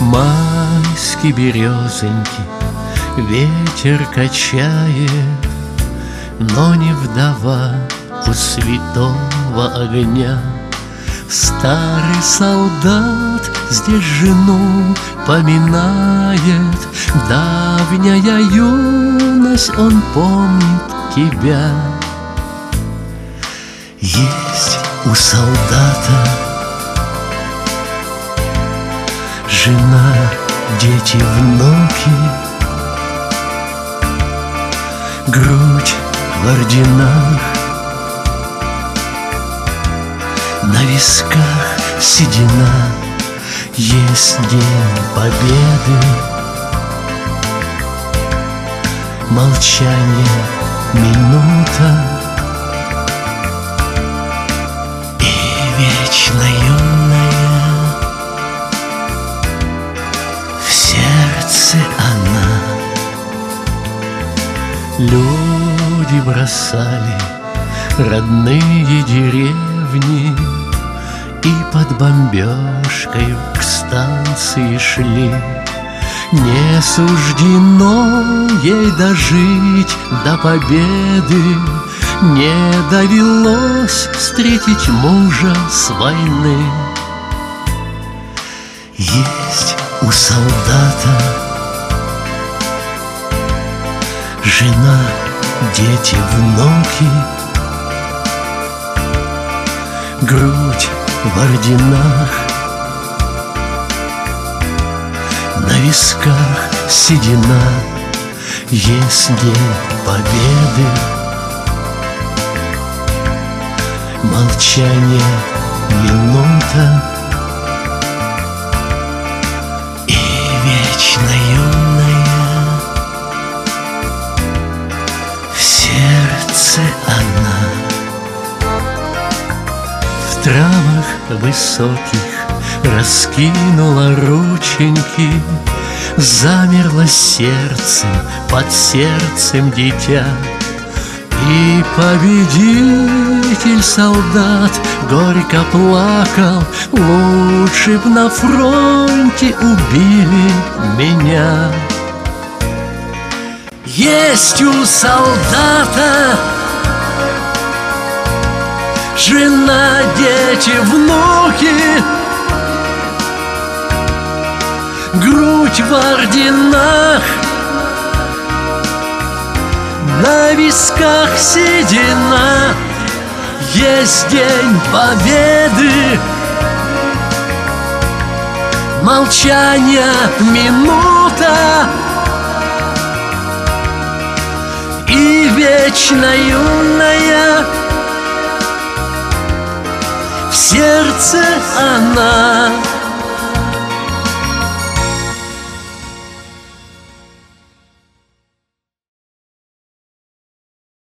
Майские березоньки ветер качает, но не вдова у святого огня. Старый солдат здесь жену поминает, давняя юность, он помнит тебя. Есть у солдата жена, дети, внуки, грудь в орденах, на висках седина. Есть день победы, молчание, минута, и вечно юная в сердце она. Люди бросали родные деревни и под бомбежкой к станции шли. Не суждено ей дожить до победы, не довелось встретить мужа с войны. Есть у солдата жена, дети, внуки, грудь в орденах, на висках седина. Есть день победы, молчание, минута, и вечно юная в сердце она. В травах высоких раскинула рученьки, замерло сердцем, под сердцем дитя. И победитель солдат горько плакал: лучше б на фронте убили меня. Есть у солдата жена, дети, внуки, грудь в орденах, на висках седина. Есть день победы, молчание, минута, и вечно юная в сердце она.